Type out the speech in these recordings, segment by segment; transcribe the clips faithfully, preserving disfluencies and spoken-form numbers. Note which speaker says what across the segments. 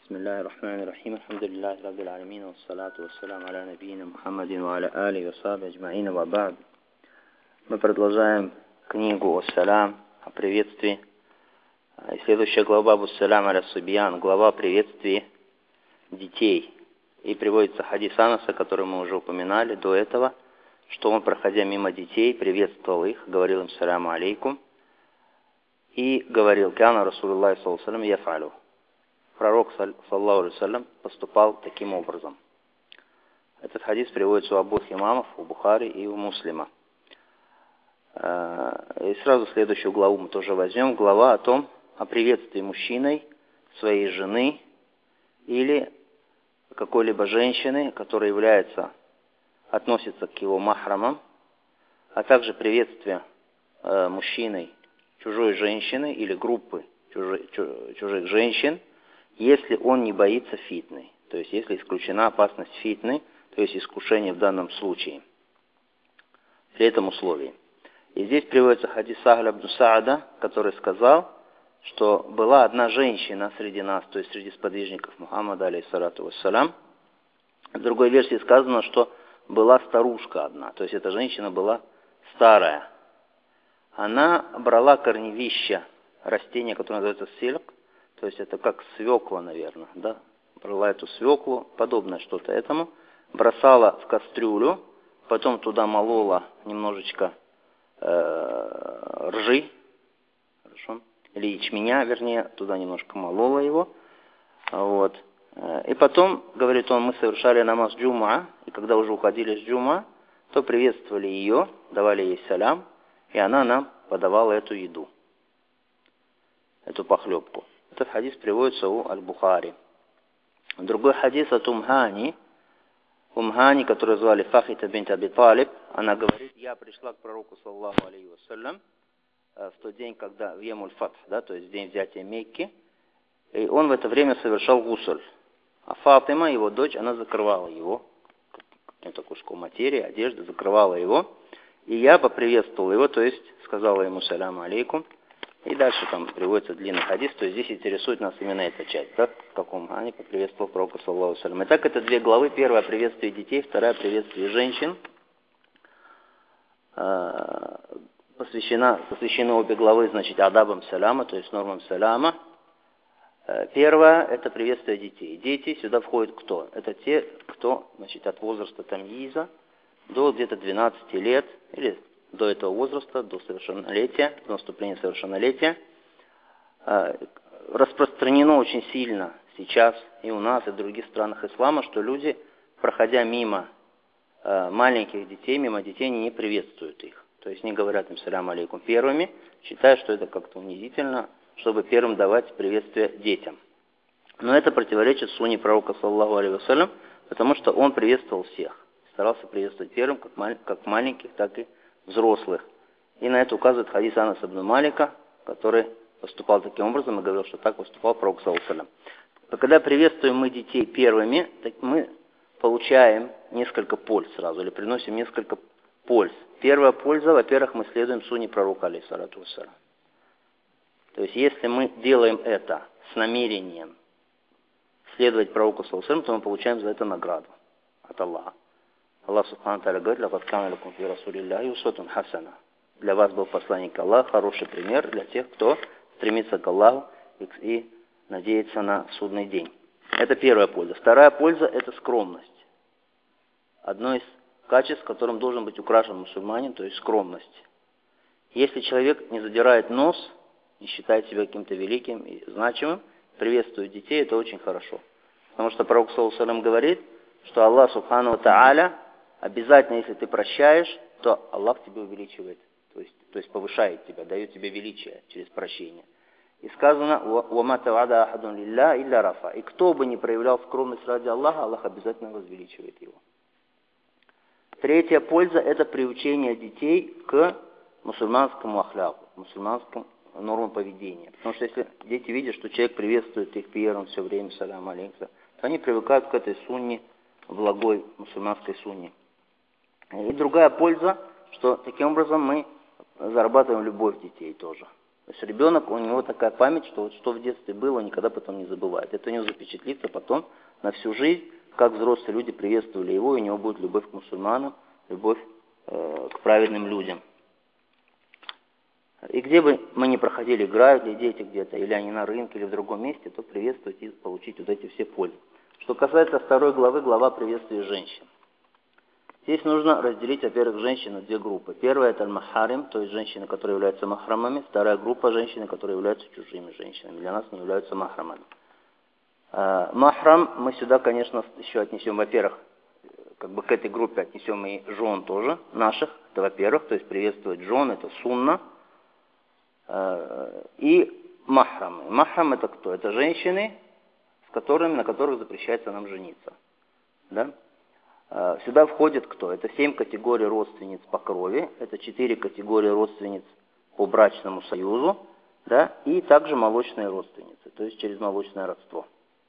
Speaker 1: Бисмиллахи рахмани рахим. Алхамдулиллахи раббил аламин. Вассалату вассаляму аля набийина Мухаммадин ва аля али ва сахби аджмаина ва ба'д. Мы продолжаем книгу «Ассалям» о приветствии. И следующая глава «Ассалям аля субьян», глава о приветствии детей. И приводится хадис Анаса, который мы уже упоминали до этого, что он, проходя мимо детей, приветствовал их, говорил им «Саляму алейкум». И говорил: «Кяна Расулуллахи саллаллаху алейхи ва саллям яфалю». Пророк, саллаллаху алейхи ва саллям, поступал таким образом. Этот хадис приводится у обоих имамов, у Бухари и у Муслима. И сразу следующую главу мы тоже возьмем. Глава о том, о приветствии мужчиной своей жены или какой-либо женщины, которая является, относится к его махрамам, а также приветствие э, мужчиной чужой женщины или группы чужих, чужих женщин, если он не боится фитны, то есть если исключена опасность фитны, то есть искушение в данном случае, при этом условии. И здесь приводится хадис Сахля ибн Саада, который сказал, что была одна женщина среди нас, то есть среди сподвижников Мухаммада, алейхиссалату вассалям. В другой версии сказано, что была старушка одна, то есть эта женщина была старая. Она брала корневища растения, которое называется сильк, то есть это как свекла, наверное, да, брала эту свеклу, подобное что-то этому, бросала в кастрюлю, потом туда молола немножечко э, ржи, хорошо, или ячменя, вернее, туда немножко молола его, вот, и потом, говорит он, мы совершали намаз джума, и когда уже уходили с джума, то приветствовали ее, давали ей салям, и она нам подавала эту еду, эту похлебку. Этот хадис приводится у Аль-Бухари. Другой хадис от Умхани, Умхани, которую звали Фахита бинт Аби Талиб, она говорит: я пришла к пророку, саллаллаху алейхи вассалям, в тот день, когда в Ямуль Фатх, да, то есть в день взятия Мекки, и он в это время совершал гусуль. А Фатима, его дочь, она закрывала его, это куском материи, одежды, закрывала его. И я поприветствовал его, то есть сказала ему саляму алейкум. И дальше там приводится длинный хадис, то есть здесь интересует нас именно эта часть, да, в каком Ани поприветствовал пророка, саллаллаху алейхи ва саллям. Итак, это две главы. Первая — приветствие детей, вторая — приветствие женщин. Посвящена, посвящены обе главы, значит, адабам саляма, то есть нормам саляма. Первое — это приветствие детей. Дети, сюда входят кто? Это те, кто, значит, от возраста тамйиза до где-то двенадцати лет, или до этого возраста, до совершеннолетия, до наступления совершеннолетия. Распространено очень сильно сейчас и у нас, и в других странах ислама, что люди, проходя мимо маленьких детей, мимо детей, они не приветствуют их. То есть не говорят им салям алейкум первыми, считая, что это как-то унизительно, чтобы первым давать приветствие детям. Но это противоречит сунне пророка, саллаллаху алейхи ва саллям, потому что он приветствовал всех. Старался приветствовать первым, как, мал, как маленьких, так и взрослых. И на это указывает хадис Анас ибн Малика, который поступал таким образом и говорил, что так поступал пророк, саллаллаху алейхи ва саллям. Когда приветствуем мы детей первыми, так мы получаем несколько польз сразу, или приносим несколько польз. Первая польза, во-первых, мы следуем сунне пророка, алейхиссалату вассалям. То есть, если мы делаем это с намерением следовать пророку, саллаллаху алейхи ва саллям, то мы получаем за это награду от Аллаха. Аллах субхану тааля говорит: «Лакад кана лакум фи расулиллахи усватун хасана». Для вас был посланник Аллаха, хороший пример для тех, кто стремится к Аллаху и надеется на судный день. Это первая польза. Вторая польза — это скромность. Одно из качеств, которым должен быть украшен мусульманин, то есть скромность. Если человек не задирает нос, не считает себя каким-то великим и значимым, приветствует детей, это очень хорошо. Потому что пророк, саллаллаху алейхи ва саллям, говорит, что Аллах субхану тааля обязательно, если ты прощаешь, то Аллах тебя увеличивает, то есть, то есть повышает тебя, дает тебе величие через прощение. И сказано: «Уама тавада ахадун лилля илля рафа». И кто бы ни проявлял скромность ради Аллаха, Аллах обязательно возвеличивает его. Третья польза — это приучение детей к мусульманскому ахляку, мусульманскому нормам поведения. Потому что если дети видят, что человек приветствует их первым все время, салям алейкум, то они привыкают к этой сунне, благой мусульманской сунне. И другая польза, что таким образом мы зарабатываем любовь детей тоже. То есть ребенок, у него такая память, что вот что в детстве было, он никогда потом не забывает. Это у него запечатлится потом на всю жизнь, как взрослые люди приветствовали его, и у него будет любовь к мусульманам, любовь э, к праведным людям. И где бы мы ни проходили, играют ли дети где-то, или они на рынке, или в другом месте, то приветствовать и получить вот эти все пользы. Что касается второй главы, глава приветствия женщин. Здесь нужно разделить, во-первых, женщин на две группы. Первая – это аль-махарим, то есть женщины, которые являются махрамами. Вторая группа – женщины, которые являются чужими женщинами, для нас не являются махрамами. Махрам мы сюда, конечно, еще отнесем, во-первых, как бы к этой группе отнесем и жен тоже, наших, это во-первых, то есть приветствовать жен, это сунна. И махрамы. Махрам это кто? Это женщины, с которыми, на которых запрещается нам жениться. Да? Сюда входит кто? Это семь категорий родственниц по крови, это четыре категории родственниц по брачному союзу, да? И также молочные родственницы, то есть через молочное родство.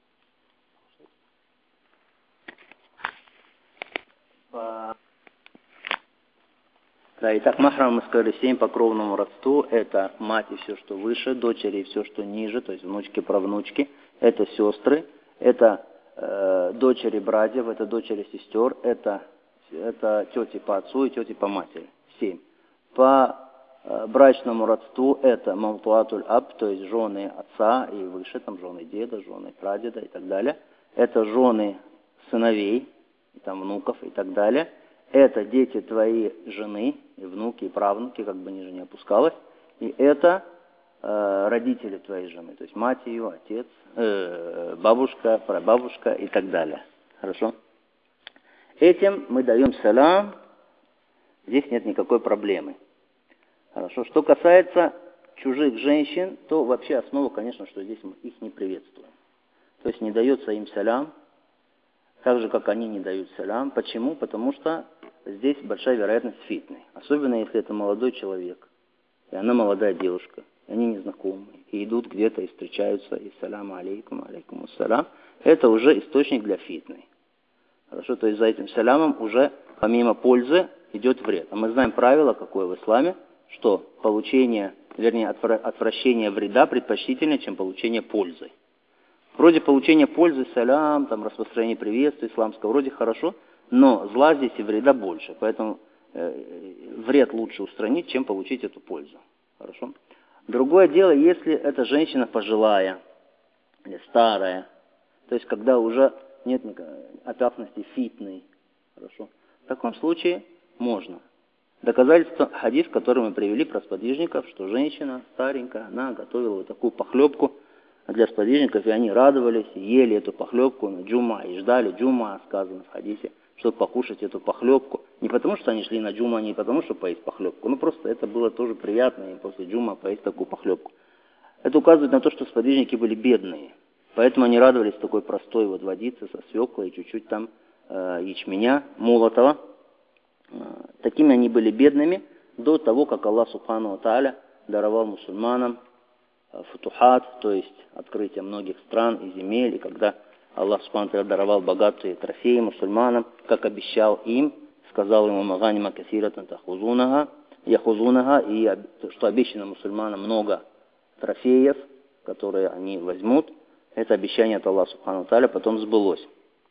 Speaker 1: Да, итак, махрам мы сказали семь по кровному родству, это мать и все, что выше, дочери и все, что ниже, то есть внучки, правнучки, это сестры, это э, дочери братьев, это дочери сестер, это, это тети по отцу и тети по матери, семь. По э, брачному родству это малтуатуль аб, то есть жены отца и выше, там жены деда, жены прадеда и так далее, это жены сыновей, и там внуков и так далее. Это дети твоей жены, и внуки, и правнуки, как бы ниже не опускалось. И это э, родители твоей жены, то есть мать ее, отец, э, бабушка, прабабушка и так далее. Хорошо? Этим мы даем салам, здесь нет никакой проблемы. Хорошо? Что касается чужих женщин, то вообще основа, конечно, что здесь мы их не приветствуем. То есть не дается им салам, так же, как они не дают салам. Почему? Потому что здесь большая вероятность фитны. Особенно, если это молодой человек, и она молодая девушка, и они незнакомые, и идут где-то, и встречаются, и салам алейкум, алейкум ассалам. Это уже источник для фитны. Хорошо? То есть за этим саламом уже помимо пользы идет вред. А мы знаем правило, какое в исламе, что получение, вернее, отвращение вреда предпочтительнее, чем получение пользы. Вроде получения пользы, салям, там, распространение приветствия исламского, вроде хорошо, но зла здесь и вреда больше. Поэтому э, вред лучше устранить, чем получить эту пользу. Хорошо? Другое дело, если эта женщина пожилая или старая, то есть когда уже нет опасности фитны. Хорошо? В таком случае можно. Доказательство хадис, который мы привели про сподвижников, что женщина старенькая, она готовила вот такую похлебку для сподвижников, и они радовались, и ели эту похлебку на джума, и ждали джума, сказано в хадисе, чтобы покушать эту похлебку. Не потому, что они шли на джума, не потому, что поесть похлебку, но просто это было тоже приятно им после джума поесть такую похлебку. Это указывает на то, что сподвижники были бедные, поэтому они радовались такой простой вот водице со свеклой и чуть-чуть там э, ячменя молотого. Э, такими они были бедными до того, как Аллах Субхану ва Тааля даровал мусульманам футухат, то есть открытие многих стран и земель, и когда Аллах Субхану ва Тааля даровал богатые трофеи мусульманам, как обещал им, сказал ему маганима касиратан тахузунага, яхузунага, и что обещано мусульманам много трофеев, которые они возьмут, это обещание от Аллаха Субхану ва Тааля потом сбылось.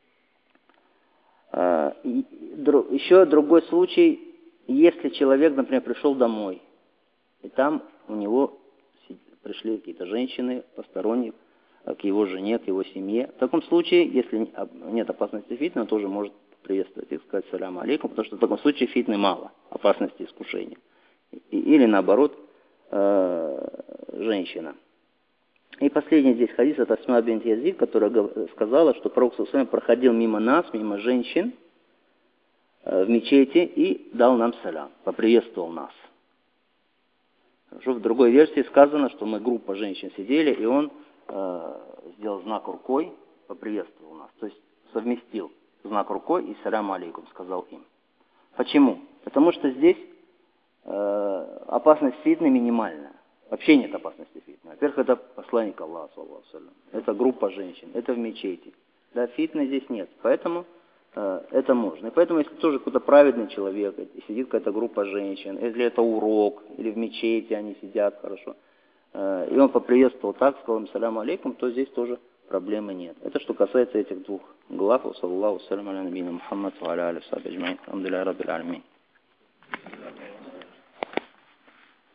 Speaker 1: Еще другой случай, если человек, например, пришел домой, и там у него пришли какие-то женщины посторонние к его жене, к его семье. В таком случае, если нет опасности фитны, он тоже может приветствовать и сказать салям алейкум, потому что в таком случае фитны мало, опасности искушения. Или наоборот, женщина. И последний здесь хадис от Асма бинт Язид, которая сказала, что пророк саллаллаху алейхи ва саллям проходил мимо нас, мимо женщин в мечети и дал нам салям, поприветствовал нас. Хорошо, в другой версии сказано, что мы группа женщин сидели, и он э, сделал знак рукой, поприветствовал нас. То есть совместил знак рукой и салям алейкум сказал им. Почему? Потому что здесь э, опасность фитны минимальная. Вообще нет опасности фитны. Во-первых, это посланник Аллаха, саллаллаху алейхи ва саллям. Это группа женщин, это в мечети. Да, фитны здесь нет. Поэтому э, это можно. И поэтому, если тоже какой-то праведный человек, и сидит какая-то группа женщин, если это урок, или в мечети они сидят, хорошо, и он поприветствовал так, сказал им саляму алейкум, то здесь тоже проблемы нет. Это что касается этих двух глав. Саллаллаху салям аля набийна Мухаммад ва аля алихи ва сахбихи аджмаин. Алхамдулиллахи раббил аламин.